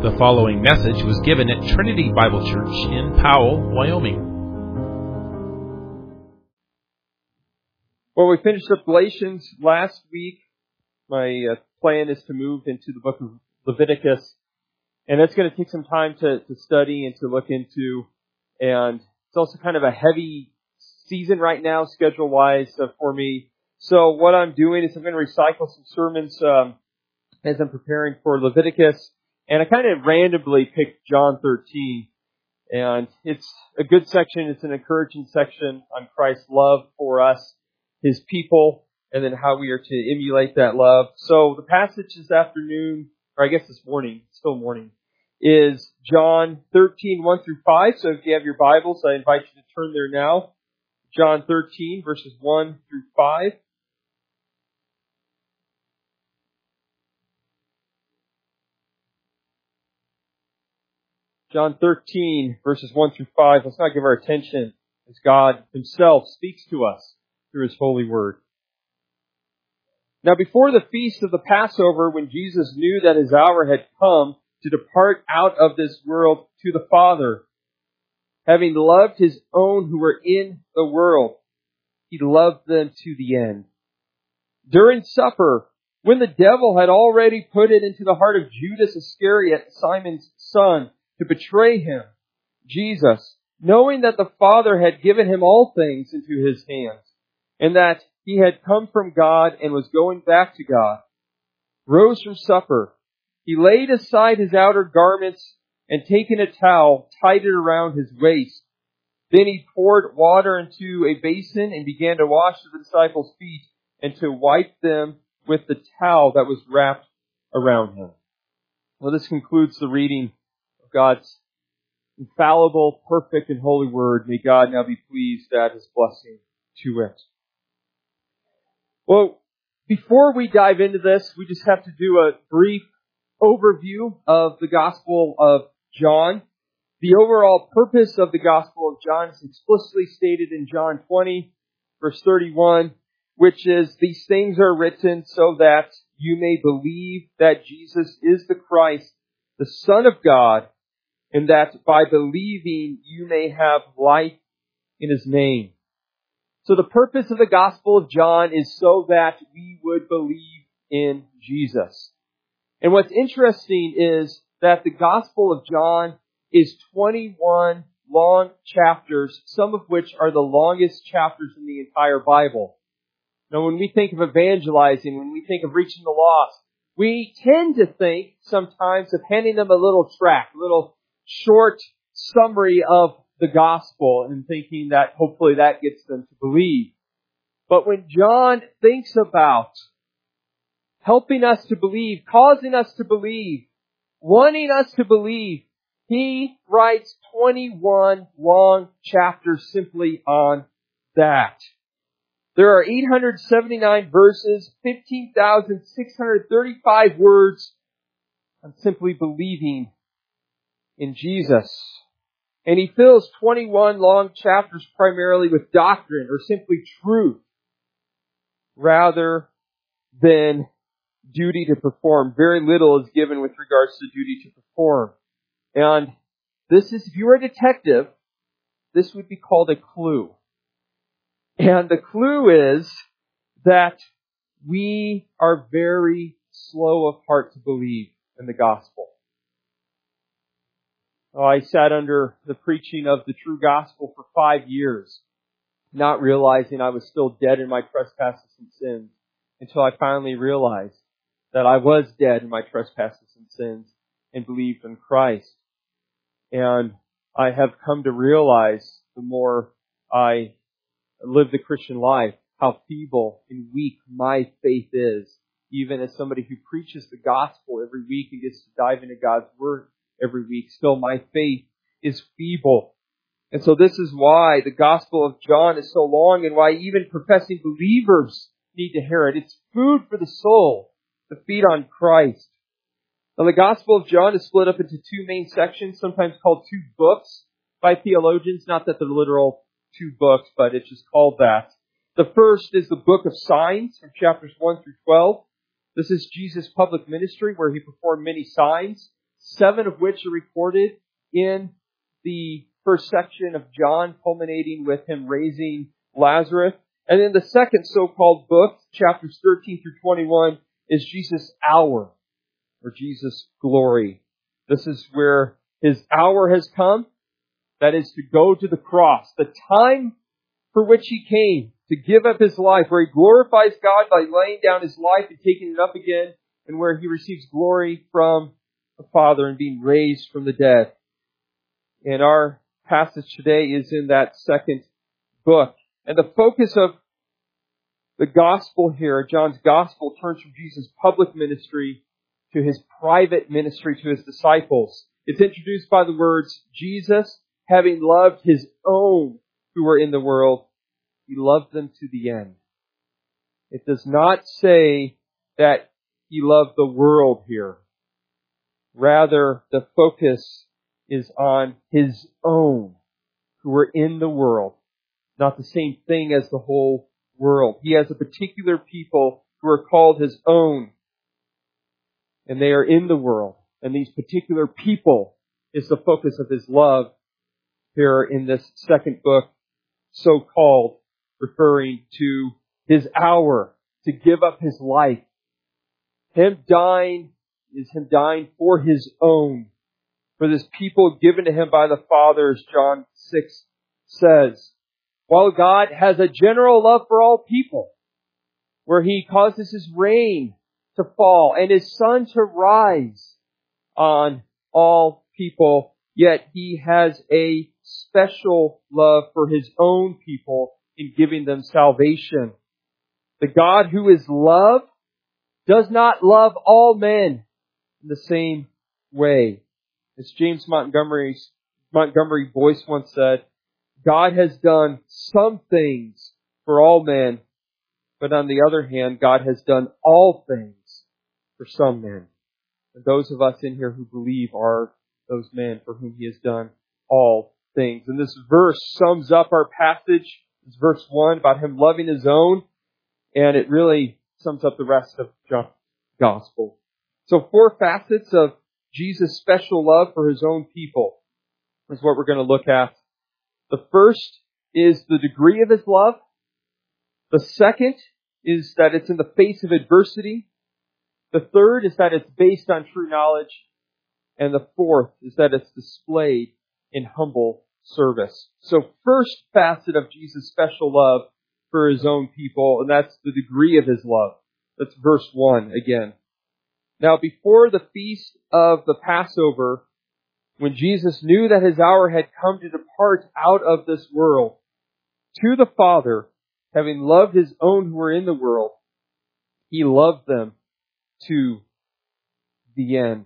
The following message was given at Trinity Bible Church in Powell, Wyoming. Well, we finished up Galatians last week. My plan is to move into the book of Leviticus, and that's going to take some time to study and to look into. And it's also kind of a heavy season right now, schedule-wise, for me. So what I'm doing is I'm going to recycle some sermons as I'm preparing for Leviticus. And I kind of randomly picked John 13. And it's a good section. It's an encouraging section on Christ's love for us, His people, and then how we are to emulate that love. So the passage this afternoon, or I guess this morning, still morning, is John 13, 1 through 5. So if you have your Bibles, I invite you to turn there now. John 13, verses 1 through 5. John 13, verses 1 through 5. Let's not give our attention as God Himself speaks to us through His holy word. Now before the feast of the Passover, when Jesus knew that His hour had come to depart out of this world to the Father, having loved His own who were in the world, He loved them to the end. During supper, when the devil had already put it into the heart of Judas Iscariot, Simon's son, to betray Him, Jesus, knowing that the Father had given Him all things into His hands, and that He had come from God and was going back to God, rose from supper. He laid aside His outer garments and taking a towel, tied it around His waist. Then He poured water into a basin and began to wash the disciples' feet and to wipe them with the towel that was wrapped around Him. Well, this concludes the reading of God's infallible, perfect, and holy word. May God now be pleased to add His blessing to it. Well, before we dive into this, we just have to do a brief overview of the Gospel of John. The overall purpose of the Gospel of John is explicitly stated in John 20, verse 31, which is, "These things are written so that you may believe that Jesus is the Christ, the Son of God, and that by believing you may have life in His name." So the purpose of the Gospel of John is so that we would believe in Jesus. And what's interesting is that the Gospel of John is 21 long chapters, some of which are the longest chapters in the entire Bible. Now, when we think of evangelizing, when we think of reaching the lost, we tend to think sometimes of handing them a little tract, a little short summary of the gospel, and thinking that hopefully that gets them to believe. But when John thinks about helping us to believe, causing us to believe, wanting us to believe, he writes 21 long chapters simply on that. There are 879 verses, 15,635 words on simply believing in Jesus. And he fills 21 long chapters primarily with doctrine or simply truth, rather than duty to perform. Very little is given with regards to duty to perform. And this is, if you were a detective, this would be called a clue. And the clue is that we are very slow of heart to believe in the gospel. I sat under the preaching of the true gospel for 5 years, not realizing I was still dead in my trespasses and sins, until I finally realized that I was dead in my trespasses and sins and believed in Christ. And I have come to realize, the more I live the Christian life, how feeble and weak my faith is, even as somebody who preaches the gospel every week and gets to dive into God's Word every week. Still, my faith is feeble. And so this is why the Gospel of John is so long, and why even professing believers need to hear it. It's food for the soul to feed on Christ. Now, the Gospel of John is split up into two main sections, sometimes called two books by theologians. Not that they're literal two books, but it's just called that. The first is the book of signs, from chapters 1 through 12. This is Jesus' public ministry, where He performed many signs, 7 of which are recorded in the first section of John, culminating with him raising Lazarus. And then the second so-called book, chapters 13 through 21, is Jesus' hour, or Jesus' glory. This is where his hour has come, that is to go to the cross. The time for which he came, to give up his life, where he glorifies God by laying down his life and taking it up again, and where he receives glory from the Father and being raised from the dead. And our passage today is in that second book. And the focus of the gospel here, John's gospel, turns from Jesus' public ministry to his private ministry to his disciples. It's introduced by the words, Jesus, having loved his own who were in the world, he loved them to the end. It does not say that he loved the world here. Rather, the focus is on his own who were in the world. Not the same thing as the whole world. He has a particular people who are called his own. And they are in the world. And these particular people is the focus of his love here in this second book, so-called, referring to his hour to give up his life. Him dying is him dying for his own, for this people given to him by the Father, as John 6 says. While God has a general love for all people, where he causes his rain to fall and his sun to rise on all people, yet he has a special love for his own people in giving them salvation. The God who is love does not love all men in the same way. As James Montgomery Boyce once said, God has done some things for all men, but on the other hand, God has done all things for some men. And those of us in here who believe are those men for whom he has done all things. And this verse sums up our passage. It's verse 1 about him loving his own, and it really sums up the rest of John's gospel. So 4 facets of Jesus' special love for his own people is what we're going to look at. The first is the degree of his love. The second is that it's in the face of adversity. The third is that it's based on true knowledge. And the fourth is that it's displayed in humble service. So first facet of Jesus' special love for his own people, and that's the degree of his love. That's verse 1 again. Now before the feast of the Passover, when Jesus knew that his hour had come to depart out of this world to the Father, having loved his own who were in the world, he loved them to the end.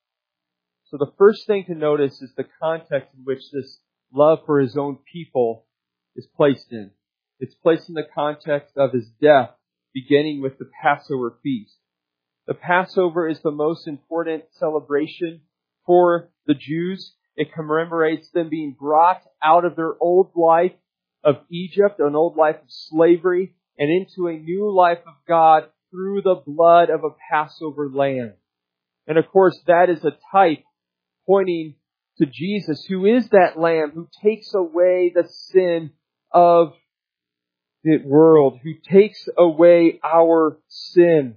So the first thing to notice is the context in which this love for his own people is placed in. It's placed in the context of his death, beginning with the Passover feast. The Passover is the most important celebration for the Jews. It commemorates them being brought out of their old life of Egypt, an old life of slavery, and into a new life of God through the blood of a Passover lamb. And of course, that is a type pointing to Jesus, who is that lamb who takes away the sin of the world, who takes away our sin.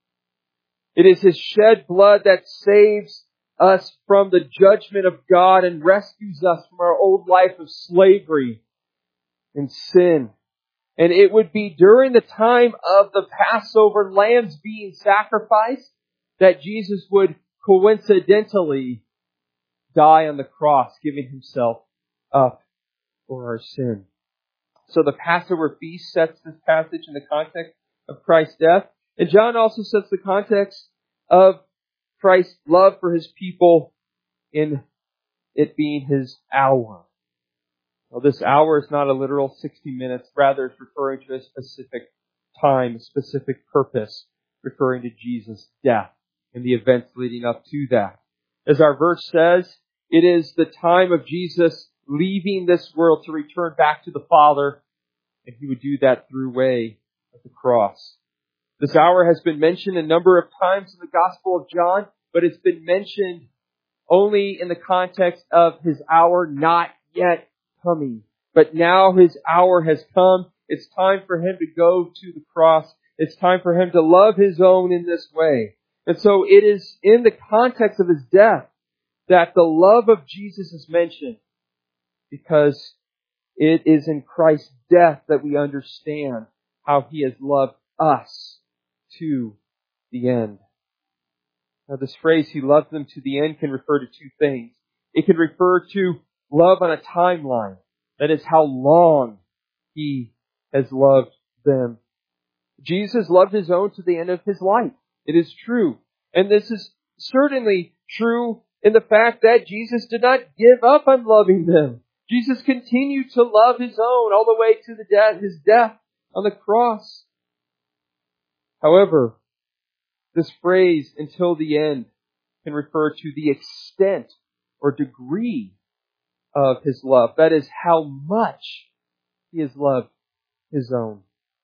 It is his shed blood that saves us from the judgment of God and rescues us from our old life of slavery and sin. And it would be during the time of the Passover lambs being sacrificed that Jesus would coincidentally die on the cross, giving himself up for our sin. So the Passover feast sets this passage in the context of Christ's death. And John also sets the context of Christ's love for his people in it being his hour. Well, this hour is not a literal 60 minutes. Rather, it's referring to a specific time, a specific purpose, referring to Jesus' death and the events leading up to that. As our verse says, it is the time of Jesus leaving this world to return back to the Father, and he would do that through way of the cross. This hour has been mentioned a number of times in the Gospel of John, but it's been mentioned only in the context of His hour not yet coming. But now His hour has come. It's time for Him to go to the cross. It's time for Him to love His own in this way. And so it is in the context of His death that the love of Jesus is mentioned, because it is in Christ's death that we understand how He has loved us to the end. Now this phrase, He loved them to the end, can refer to two things. It can refer to love on a timeline. That is how long He has loved them. Jesus loved His own to the end of His life. It is true. And this is certainly true in the fact that Jesus did not give up on loving them. Jesus continued to love His own all the way to His death on the cross. However, this phrase, until the end, can refer to the extent or degree of His love. That is how much He has loved His own.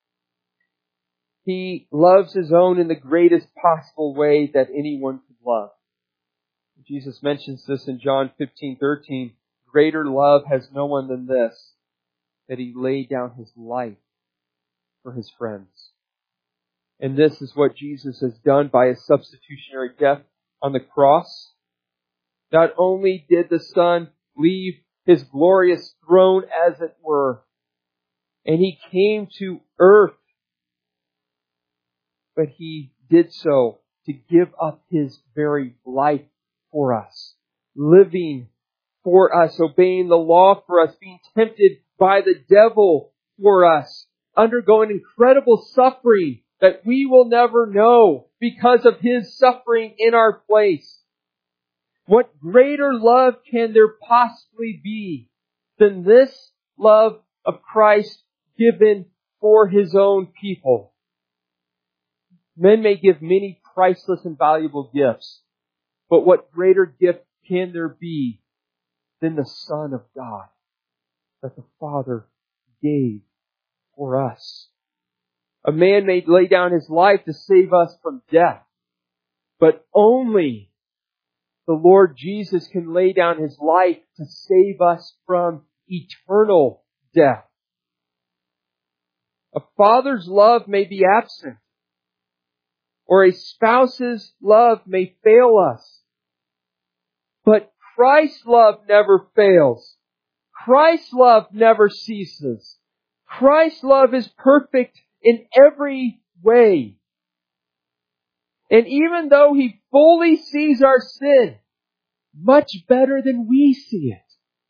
He loves His own in the greatest possible way that anyone could love. Jesus mentions this in John 15:13. Greater love has no one than this, that He laid down His life for His friends. And this is what Jesus has done by His substitutionary death on the cross. Not only did the Son leave His glorious throne, as it were, and He came to earth, but He did so to give up His very life for us, living for us, obeying the law for us, being tempted by the devil for us, undergoing incredible suffering that we will never know because of His suffering in our place. What greater love can there possibly be than this love of Christ given for His own people? Men may give many priceless and valuable gifts, but what greater gift can there be than the Son of God that the Father gave for us? A man may lay down his life to save us from death, but only the Lord Jesus can lay down His life to save us from eternal death. A father's love may be absent, or a spouse's love may fail us, but Christ's love never fails. Christ's love never ceases. Christ's love is perfect in every way. And even though He fully sees our sin, much better than we see it,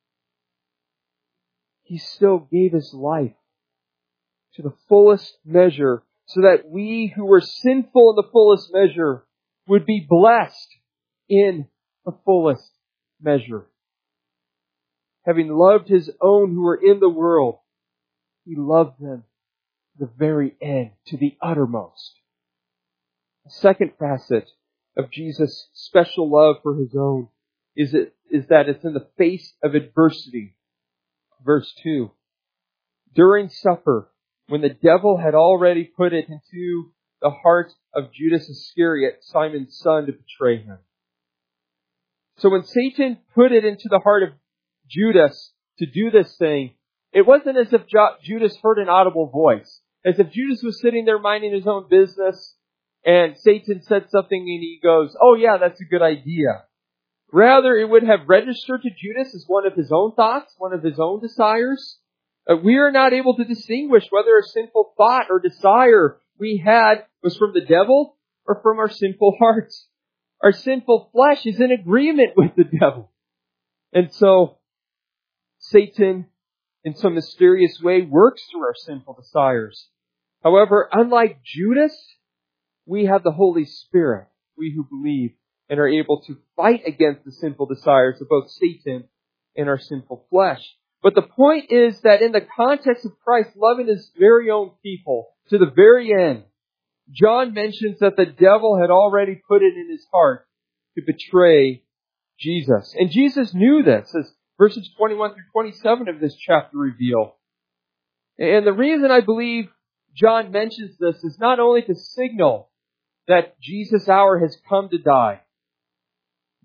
He still gave His life to the fullest measure, so that we who were sinful in the fullest measure would be blessed in the fullest measure. Having loved His own who were in the world, He loved them to the very end, to the uttermost. The second facet of Jesus' special love for His own is that it's in the face of adversity. Verse 2. During supper, when the devil had already put it into the heart of Judas Iscariot, Simon's son, to betray Him. So when Satan put it into the heart of Judas to do this thing, it wasn't as if Judas heard an audible voice. As if Judas was sitting there minding his own business and Satan said something and he goes, "Oh yeah, that's a good idea." Rather, it would have registered to Judas as one of his own thoughts, one of his own desires. We are not able to distinguish whether a sinful thought or desire we had was from the devil or from our sinful hearts. Our sinful flesh is in agreement with the devil. And so, Satan, in some mysterious way, works through our sinful desires. However, unlike Judas, we have the Holy Spirit, we who believe, and are able to fight against the sinful desires of both Satan and our sinful flesh. But the point is that in the context of Christ loving His very own people to the very end, John mentions that the devil had already put it in his heart to betray Jesus. And Jesus knew this, as verses 21 through 27 of this chapter reveal. And the reason I believe John mentions this is not only to signal that Jesus' hour has come to die,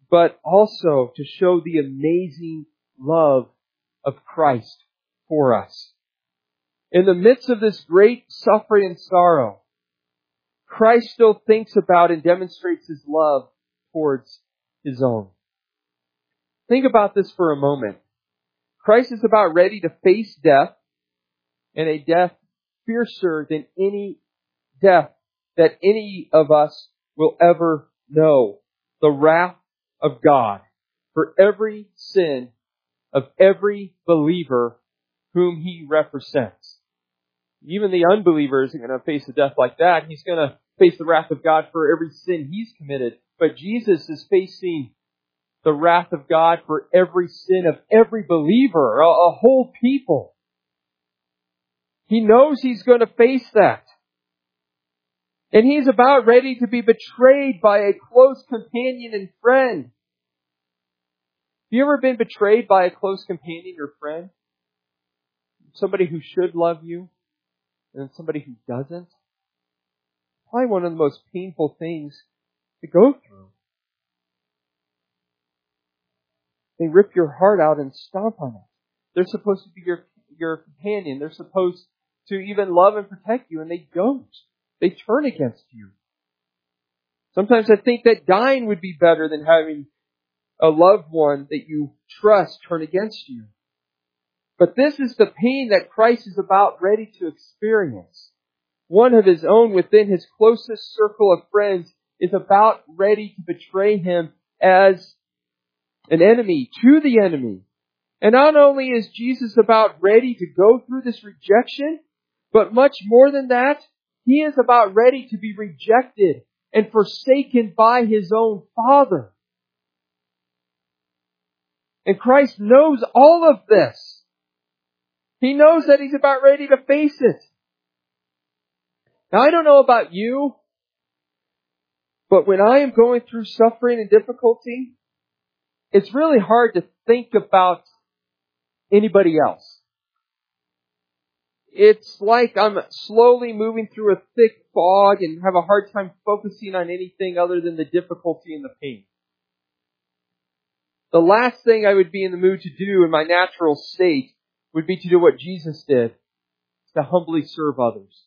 but also to show the amazing love of Christ for us. In the midst of this great suffering and sorrow, Christ still thinks about and demonstrates His love towards His own. Think about this for a moment. Christ is about ready to face death, and a death fiercer than any death that any of us will ever know. The wrath of God for every sin of every believer whom He represents. Even the unbeliever isn't going to face a death like that. He's going to face the wrath of God for every sin he's committed. But Jesus is facing the wrath of God for every sin of every believer, a whole people. He knows He's going to face that. And He's about ready to be betrayed by a close companion and friend. Have you ever been betrayed by a close companion or friend? Somebody who should love you, and then somebody who doesn't? Probably one of the most painful things to go through. They rip your heart out and stomp on it. They're supposed to be your companion. They're supposed to even love and protect you, and they don't. They turn against you. Sometimes I think that dying would be better than having a loved one that you trust turn against you. But this is the pain that Christ is about ready to experience. One of His own within His closest circle of friends is about ready to betray Him as an enemy to the enemy. And not only is Jesus about ready to go through this rejection, but much more than that, He is about ready to be rejected and forsaken by His own Father. And Christ knows all of this. He knows that He's about ready to face it. Now, I don't know about you, but when I am going through suffering and difficulty, it's really hard to think about anybody else. It's like I'm slowly moving through a thick fog and have a hard time focusing on anything other than the difficulty and the pain. The last thing I would be in the mood to do in my natural state would be to do what Jesus did, to humbly serve others.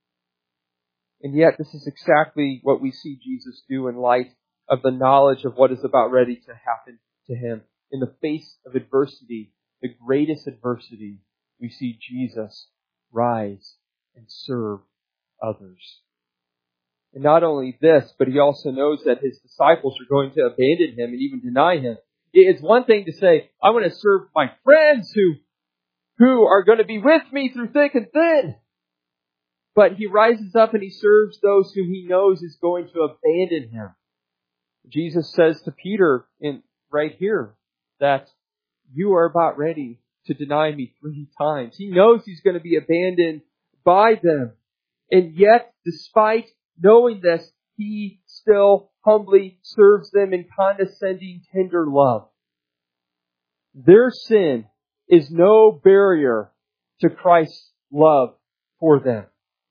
And yet this is exactly what we see Jesus do in light of the knowledge of what is about ready to happen to Him. In the face of adversity, the greatest adversity, we see Jesus rise and serve others. And not only this, but He also knows that His disciples are going to abandon Him and even deny Him. It's one thing to say, I want to serve my friends who are going to be with me through thick and thin. But He rises up and He serves those whom He knows is going to abandon Him. Jesus says to Peter right here that you are about ready to deny me 3 times. He knows He's going to be abandoned by them. And yet, despite knowing this, He still humbly serves them in condescending, tender love. Their sin is no barrier to Christ's love for them.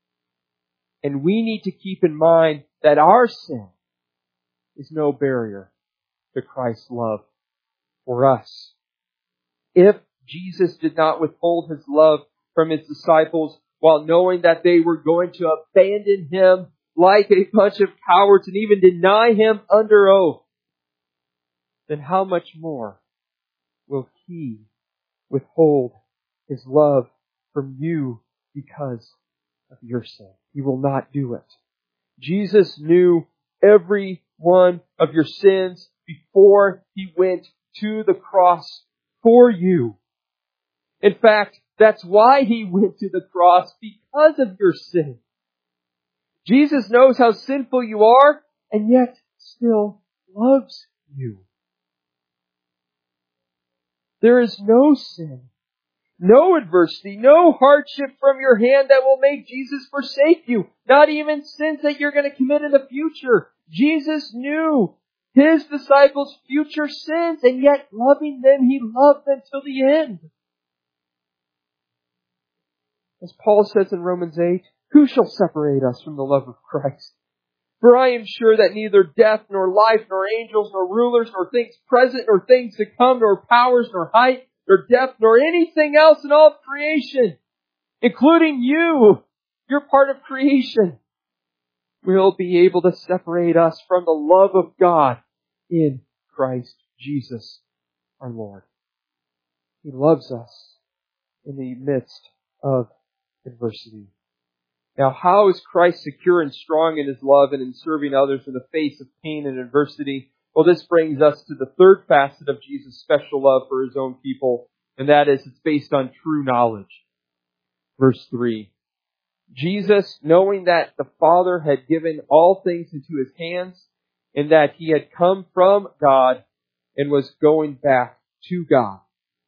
And we need to keep in mind that our sin is no barrier to Christ's love for us. If Jesus did not withhold His love from His disciples while knowing that they were going to abandon Him like a bunch of cowards and even deny Him under oath, then how much more will He withhold His love from you because of your sin? He will not do it. Jesus knew every one of your sins before He went to the cross for you. In fact, that's why He went to the cross, because of your sin. Jesus knows how sinful you are, and yet still loves you. There is no sin, no adversity, no hardship from your hand that will make Jesus forsake you. Not even sins that you're going to commit in the future. Jesus knew His disciples' future sins, and yet loving them, He loved them till the end. As Paul says in Romans 8, who shall separate us from the love of Christ? For I am sure that neither death, nor life, nor angels, nor rulers, nor things present, nor things to come, nor powers, nor height, nor depth, nor anything else in all of creation, including you, you're part of creation, will be able to separate us from the love of God in Christ Jesus our Lord. He loves us in the midst of adversity. Now, how is Christ secure and strong in His love and in serving others in the face of pain and adversity? Well, this brings us to the third facet of Jesus' special love for His own people, and that is it's based on true knowledge. Verse 3. Jesus, knowing that the Father had given all things into His hands, and that He had come from God and was going back to God.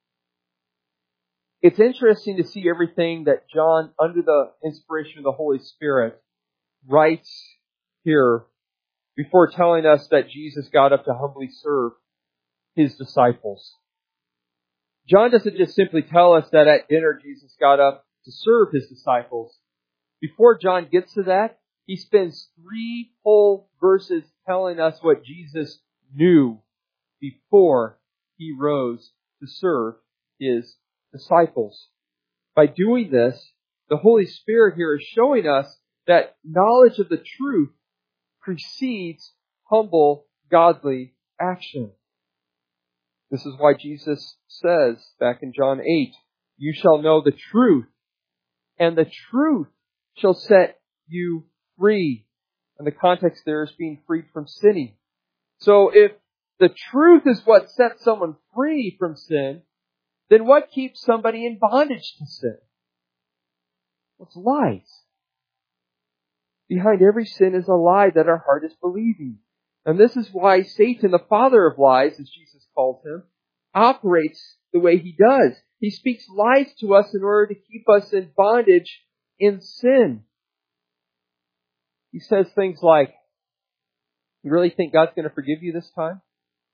It's interesting to see everything that John, under the inspiration of the Holy Spirit, writes here before telling us that Jesus got up to humbly serve His disciples. John doesn't just simply tell us that at dinner Jesus got up to serve His disciples. Before John gets to that, he spends 3 whole verses telling us what Jesus knew before He rose to serve His disciples. By doing this, the Holy Spirit here is showing us that knowledge of the truth precedes humble, godly action. This is why Jesus says back in John 8, "You shall know the truth, and the truth shall set you free." And the context there is being freed from sinning. So if the truth is what sets someone free from sin, then what keeps somebody in bondage to sin? It's lies. Behind every sin is a lie that our heart is believing. And this is why Satan, the father of lies, as Jesus calls him, operates the way he does. He speaks lies to us in order to keep us in bondage in sin. He says things like, "You really think God's going to forgive you this time?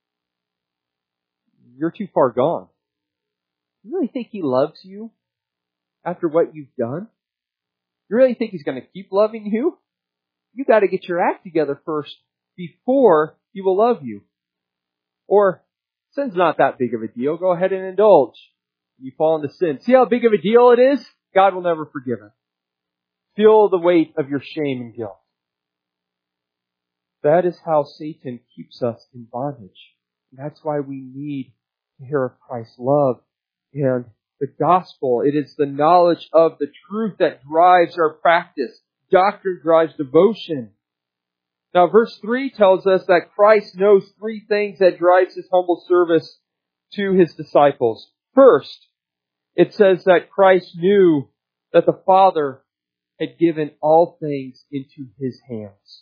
You're too far gone. You really think He loves you after what you've done? You really think He's going to keep loving you? You got to get your act together first before He will love you." Or, "Sin's not that big of a deal. Go ahead and indulge. You fall into sin. See how big of a deal it is? God will never forgive it. Feel the weight of your shame and guilt." That is how Satan keeps us in bondage. And that's why we need to hear of Christ's love and the gospel. It is the knowledge of the truth that drives our practice. Doctrine drives devotion. Now, verse 3 tells us that Christ knows 3 things that drives His humble service to His disciples. First, it says that Christ knew that the Father had given all things into His hands.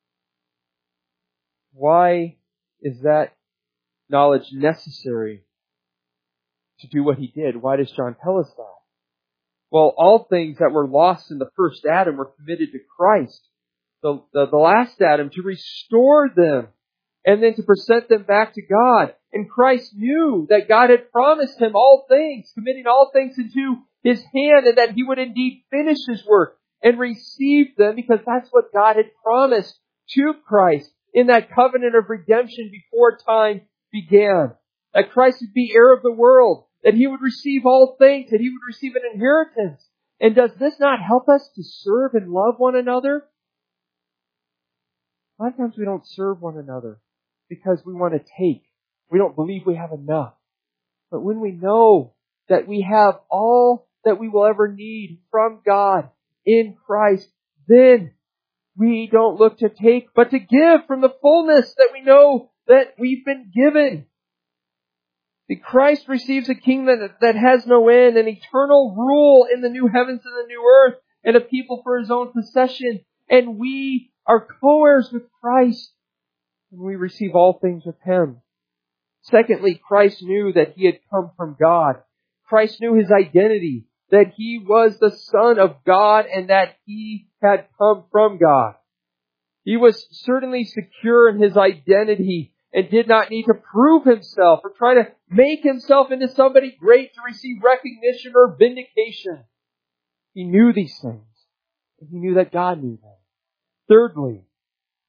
Why is that knowledge necessary to do what He did? Why does John tell us that? Well, all things that were lost in the first Adam were committed to Christ, the last Adam, to restore them and then to present them back to God. And Christ knew that God had promised Him all things, committing all things into His hand, and that He would indeed finish His work and receive them, because that's what God had promised to Christ in that covenant of redemption before time began. That Christ would be heir of the world, that He would receive all things, that He would receive an inheritance. And does this not help us to serve and love one another? A lot of times we don't serve one another because we want to take. We don't believe we have enough. But when we know that we have all that we will ever need from God in Christ, then we don't look to take, but to give from the fullness that we know that we've been given. The Christ receives a kingdom that has no end, an eternal rule in the new heavens and the new earth, and a people for His own possession. And we are co-heirs with Christ, and we receive all things with Him. Secondly, Christ knew that He had come from God. Christ knew His identity, that He was the Son of God and that He had come from God. He was certainly secure in His identity and did not need to prove Himself or try to make Himself into somebody great to receive recognition or vindication. He knew these things, and He knew that God knew them. Thirdly,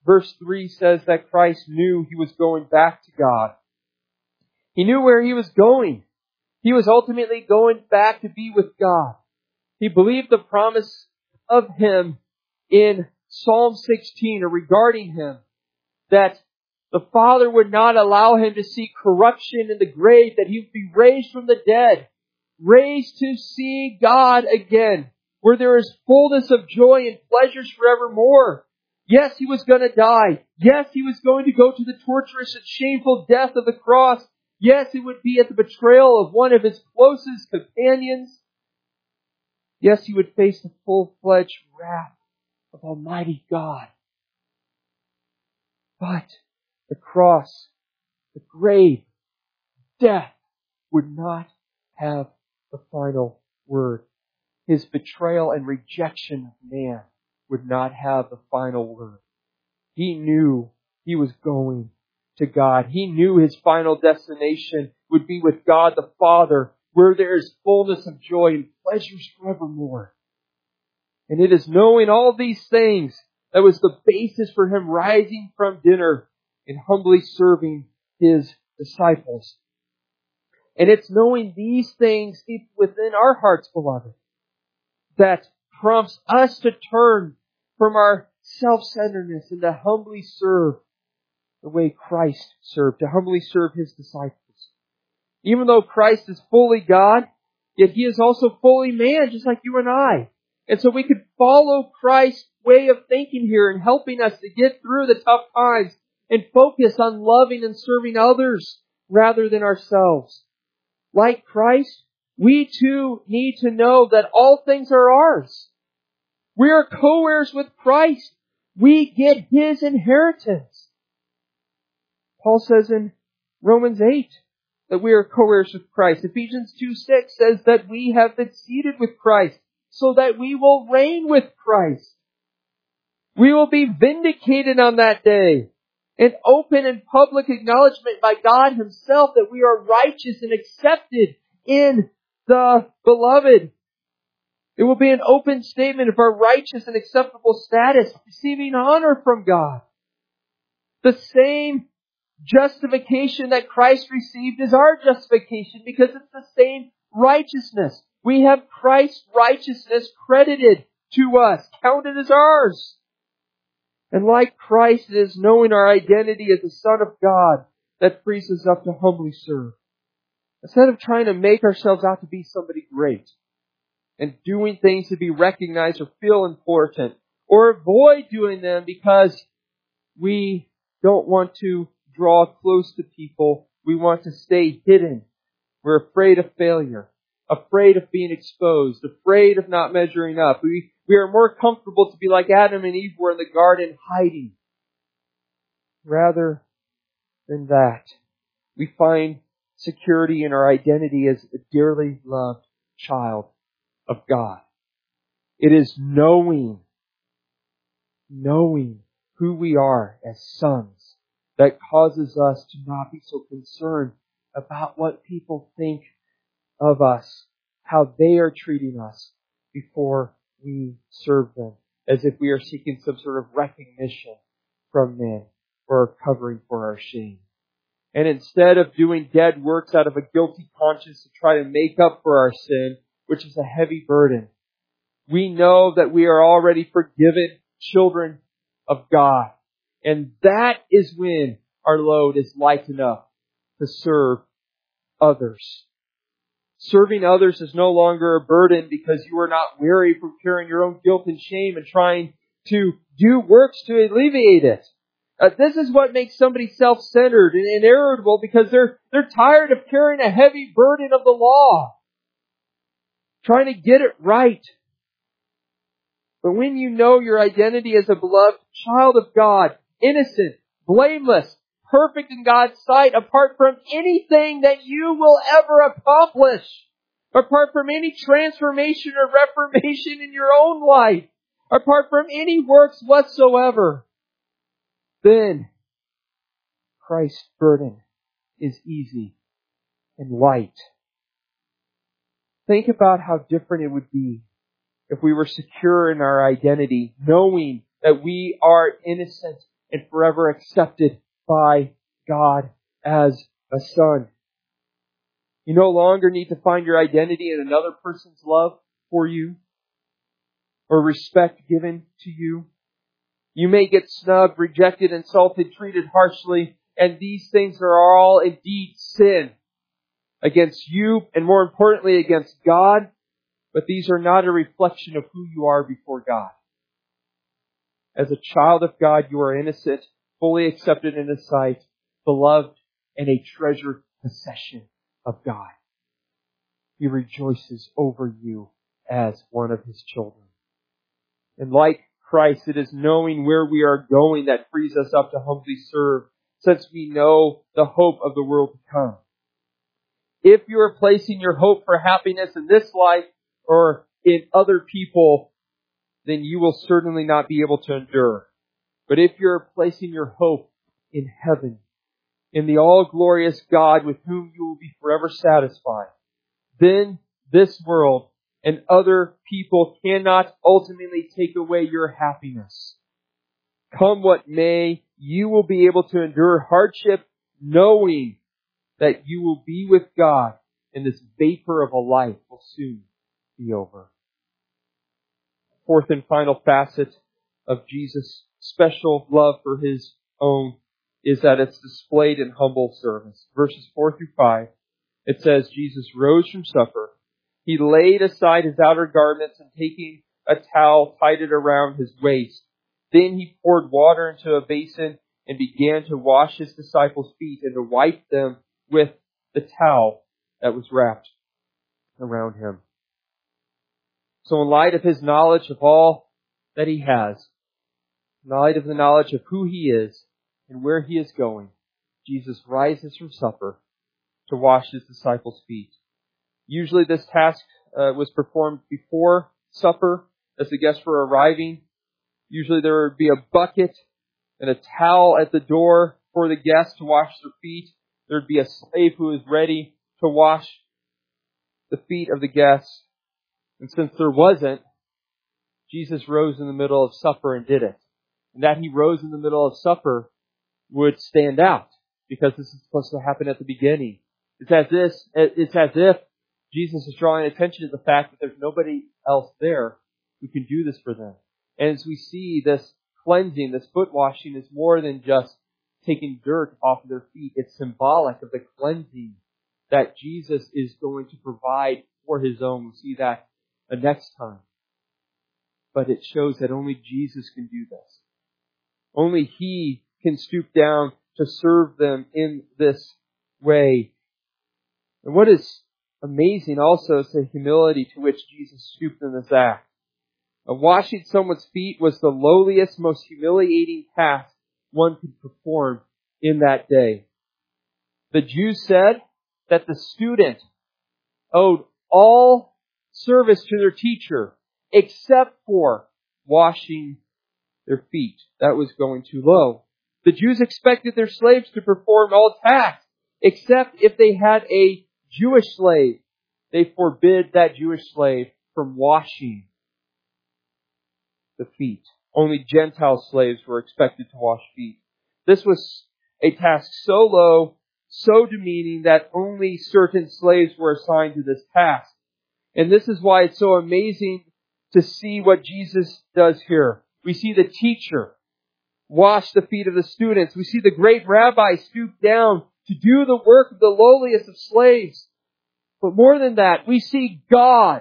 verse 3 says that Christ knew He was going back to God. He knew where He was going. He was ultimately going back to be with God. He believed the promise of Him in Psalm 16, or regarding Him, that the Father would not allow Him to see corruption in the grave, that He would be raised from the dead, raised to see God again, where there is fullness of joy and pleasures forevermore. Yes, He was going to die. Yes, He was going to go to the torturous and shameful death of the cross. Yes, it would be at the betrayal of one of His closest companions. Yes, He would face the full-fledged wrath of Almighty God. But the cross, the grave, death would not have the final word. His betrayal and rejection of man would not have the final word. He knew He was going to God. He knew His final destination would be with God the Father, where there is fullness of joy and pleasures forevermore. And it is knowing all these things that was the basis for Him rising from dinner and humbly serving His disciples. And it's knowing these things deep within our hearts, beloved, that prompts us to turn from our self-centeredness and to humbly serve the way Christ served, to humbly serve His disciples. Even though Christ is fully God, yet He is also fully man, just like you and I. And so we could follow Christ's way of thinking here and helping us to get through the tough times and focus on loving and serving others rather than ourselves. Like Christ, we too need to know that all things are ours. We are co-heirs with Christ. We get His inheritance. Paul says in Romans 8 that we are co-heirs with Christ. Ephesians 2:6 says that we have been seated with Christ so that we will reign with Christ. We will be vindicated on that day. An open and public acknowledgement by God Himself that we are righteous and accepted in the Beloved. It will be an open statement of our righteous and acceptable status, receiving honor from God. The same justification that Christ received is our justification because it's the same righteousness. We have Christ's righteousness credited to us, counted as ours. And like Christ, it is knowing our identity as the Son of God that frees us up to humbly serve. Instead of trying to make ourselves out to be somebody great and doing things to be recognized or feel important, or avoid doing them because we don't want to draw close to people. We want to stay hidden. We're afraid of failure, afraid of being exposed, afraid of not measuring up. We are more comfortable to be like Adam and Eve were in the garden, hiding. Rather than that, we find security in our identity as a dearly loved child of God. It is knowing who we are as sons that causes us to not be so concerned about what people think of us, how they are treating us before we serve them, as if we are seeking some sort of recognition from men or covering for our shame. And instead of doing dead works out of a guilty conscience to try to make up for our sin, which is a heavy burden, we know that we are already forgiven children of God. And that is when our load is light enough to serve others. Serving others is no longer a burden because you are not weary from carrying your own guilt and shame and trying to do works to alleviate it. This is what makes somebody self-centered and irritable because they're tired of carrying a heavy burden of the law, trying to get it right. But when you know your identity as a beloved child of God, innocent, blameless, perfect in God's sight, apart from anything that you will ever accomplish, apart from any transformation or reformation in your own life, apart from any works whatsoever, then Christ's burden is easy and light. Think about how different it would be if we were secure in our identity, knowing that we are innocent and forever accepted by God as a son. You no longer need to find your identity in another person's love for you or respect given to you. You may get snubbed, rejected, insulted, treated harshly, and these things are all indeed sin against you and more importantly against God, but these are not a reflection of who you are before God. As a child of God, you are innocent, fully accepted in His sight, beloved, and a treasured possession of God. He rejoices over you as one of His children. And like Christ, it is knowing where we are going that frees us up to humbly serve, since we know the hope of the world to come. If you are placing your hope for happiness in this life or in other people, then you will certainly not be able to endure. But if you're placing your hope in heaven, in the all-glorious God with whom you will be forever satisfied, then this world and other people cannot ultimately take away your happiness. Come what may, you will be able to endure hardship knowing that you will be with God and this vapor of a life will soon be over. Fourth and final facet of Jesus' special love for His own is that it's displayed in humble service. Verses 4 through 5, it says, Jesus rose from supper. He laid aside His outer garments and taking a towel tied it around His waist. Then He poured water into a basin and began to wash His disciples' feet and to wipe them with the towel that was wrapped around Him. So in light of His knowledge of all that He has, in light of the knowledge of who He is and where He is going, Jesus rises from supper to wash His disciples' feet. Usually this task was performed before supper as the guests were arriving. Usually there would be a bucket and a towel at the door for the guests to wash their feet. There would be a slave who was ready to wash the feet of the guests. And since there wasn't, Jesus rose in the middle of supper and did it. And that He rose in the middle of supper would stand out because this is supposed to happen at the beginning. It's as if Jesus is drawing attention to the fact that there's nobody else there who can do this for them. And as we see, this cleansing, this foot washing is more than just taking dirt off of their feet. It's symbolic of the cleansing that Jesus is going to provide for His own. We'll see that the next time. But it shows that only Jesus can do this. Only He can stoop down to serve them in this way. And what is amazing also is the humility to which Jesus stooped in this act. Washing someone's feet was the lowliest, most humiliating task one could perform in that day. The Jews said that the student owed all service to their teacher except for washing their feet. That was going too low. The Jews expected their slaves to perform all tasks except if they had a Jewish slave. They forbid that Jewish slave from washing the feet. Only Gentile slaves were expected to wash feet. This was a task so low, so demeaning that only certain slaves were assigned to this task. And this is why it's so amazing to see what Jesus does here. We see the teacher wash the feet of the students. We see the great rabbi stoop down to do the work of the lowliest of slaves. But more than that, we see God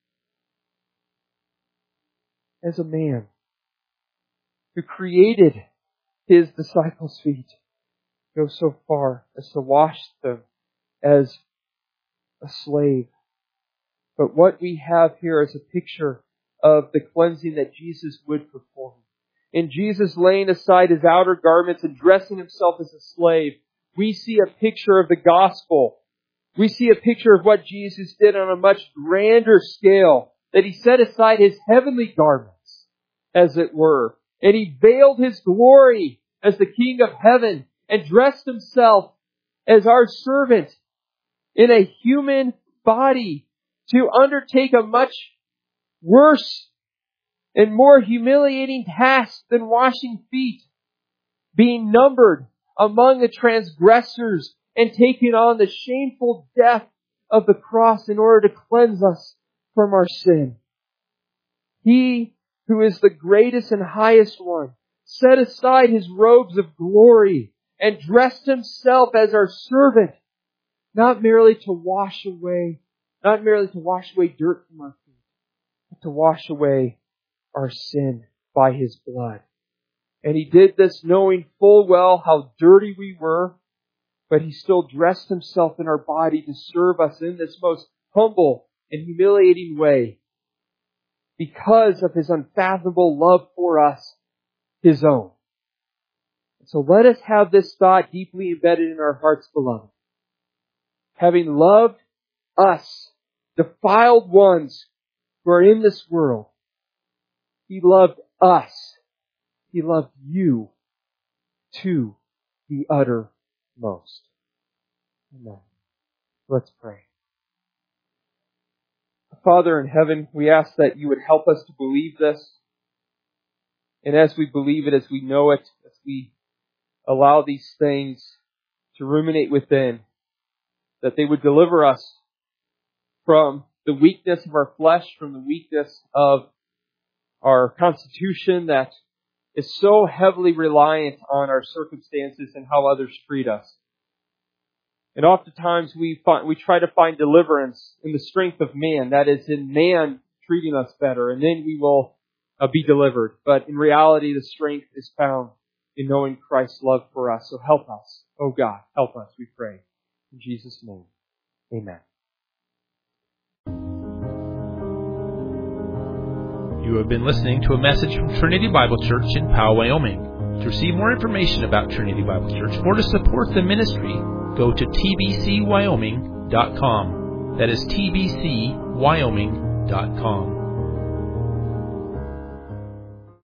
as a man who created His disciples' feet go so far as to wash them as a slave. But what we have here is a picture of the cleansing that Jesus would perform. In Jesus laying aside His outer garments and dressing Himself as a slave, we see a picture of the gospel. We see a picture of what Jesus did on a much grander scale, that He set aside His heavenly garments, as it were, and He veiled His glory as the King of heaven and dressed Himself as our servant in a human body to undertake a much worse and more humiliating task than washing feet. being numbered among the transgressors and taking on the shameful death of the cross in order to cleanse us from our sin. He who is the greatest and highest one set aside his robes of glory and dressed himself as our servant, not merely to wash away dirt from our feet, but to wash away our sin by his blood. And he did this knowing full well how dirty we were, but he still dressed himself in our body to serve us in this most humble and humiliating way because of his unfathomable love for us, his own. So let us have this thought deeply embedded in our hearts, beloved. Having loved us, defiled ones who are in this world, he loved us. He loved you to the uttermost. Amen. Let's pray. Father in heaven, we ask that you would help us to believe this. And as we believe it, as we know it, as we allow these things to ruminate within, that they would deliver us from the weakness of our flesh, from the weakness of our constitution that is so heavily reliant on our circumstances and how others treat us. And oftentimes we try to find deliverance in the strength of man, that is, in man treating us better, and then we will be delivered. But in reality, the strength is found in knowing Christ's love for us. So help us. Oh God, help us, we pray. In Jesus' name, amen. You have been listening to a message from Trinity Bible Church in Powell, Wyoming. To receive more information about Trinity Bible Church or to support the ministry, go to tbcwyoming.com. That is tbcwyoming.com.